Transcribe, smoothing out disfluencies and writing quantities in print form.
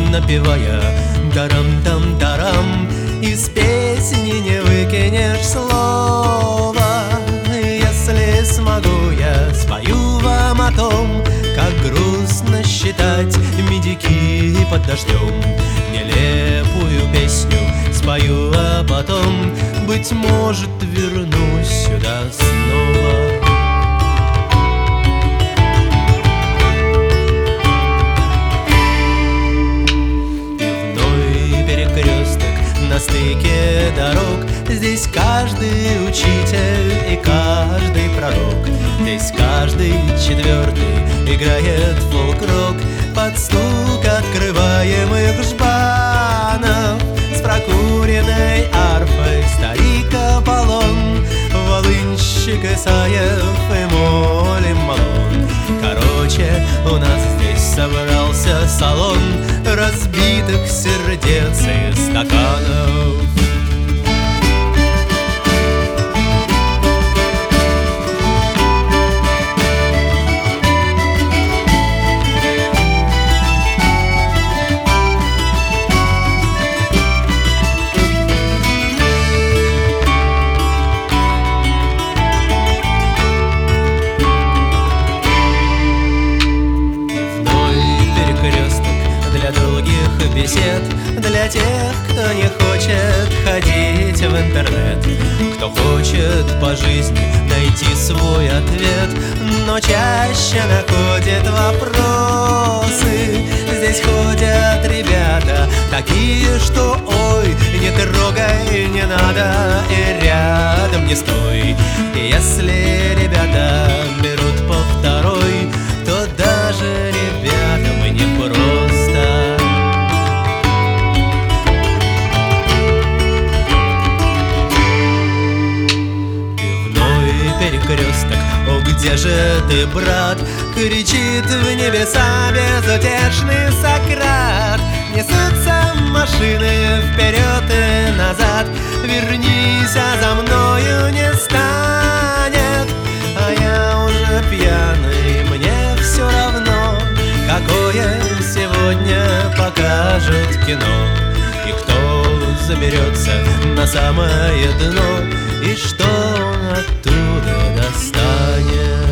напевая дарам-там-дарам. Из песни не выкинешь слова. Если смогу, я спою вам о том, как грустно считать медики под дождем. Нелепую песню спою, а потом, быть может, вернусь сюда снова. На стыке дорог здесь каждый учитель и каждый пророк. Здесь каждый четвертый играет фолк-рок под стук открываемых жбанов. С прокуренной арфой старик Аполлон, волынщик Исаев и молим Малон. Короче, у нас здесь собрался салон разбитых сердец и стаканов. Бесед для тех, кто не хочет ходить в интернет, кто хочет по жизни найти свой ответ, но чаще находит вопросы. Здесь ходят ребята такие, что ой, не трогай, не надо и рядом не стой. И если ребята берут по второй, то даже ребятам не просто. Перекресток, о, где же ты, брат? Кричит в небеса безутешный Сократ. Несутся машины вперед и назад. Вернись, а за мною не станет. А я уже пьяный, мне все равно, какое сегодня покажут кино. И кто заберется на самое дно, и что он оттуда достанет.